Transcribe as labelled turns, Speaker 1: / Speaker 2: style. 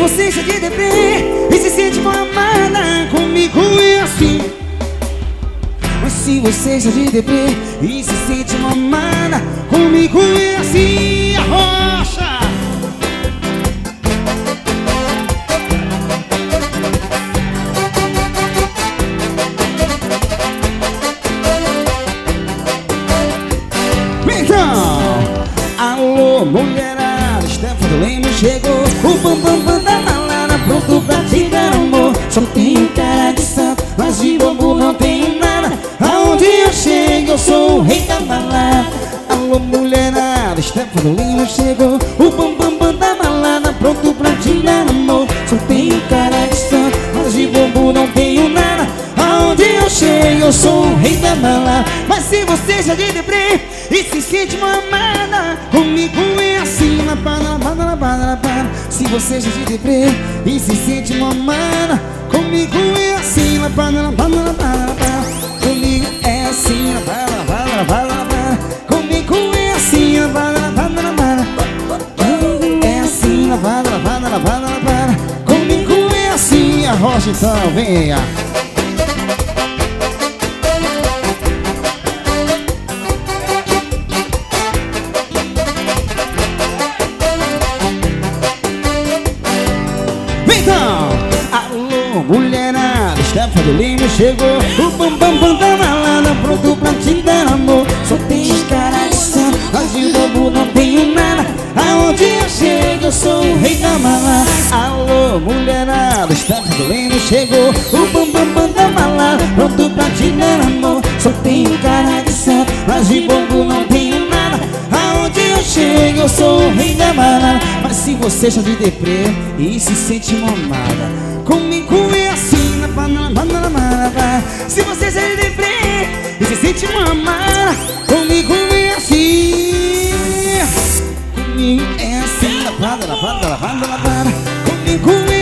Speaker 1: você está de deprê e se sente mal amada, comigo é assim. Mas se você está de deprê e se sente mal amada, comigo é assim. Arrocha! Então, alô mulherada, Stefan do Leme chegou. O bambam da balada pronto pra te dar amor. Só tenho cara de santo, mas de bobo não tenho nada. Aonde eu chego eu sou o rei da balada. Alô mulherada, Stefan do Leme chegou. O bambam da balada pronto pra te dar amor. Só tenho cara de santo, mas de bobo não tenho nada. Aonde eu chego eu sou o rei da balada. Mas se você já de deprê e se sente mamada, comigo é assim. Se você já de deprê e se sente mamada, comigo é assim. Comigo é assim. Comigo é assim. É assim. Comigo é assim. A rocha então, venha. Então, alô mulherada, Stefan do Leme chegou. O bambam da balada pronto pra te dar amor. Só tenho cara de santo, mas de bobo não tenho nada. Aonde eu chego eu sou o rei da balada. Alô mulherada, Stefan do Leme chegou. O bambam da balada pronto pra te dar amor. Só tenho cara de santo, mas de bobo não tenho nada. Aonde eu chego eu sou o rei da balada. Mas se você está de deprê e se sente mamada, comigo é assim. Se você está de deprê e se sente mamada, comigo é assim. Comigo é assim. Comigo é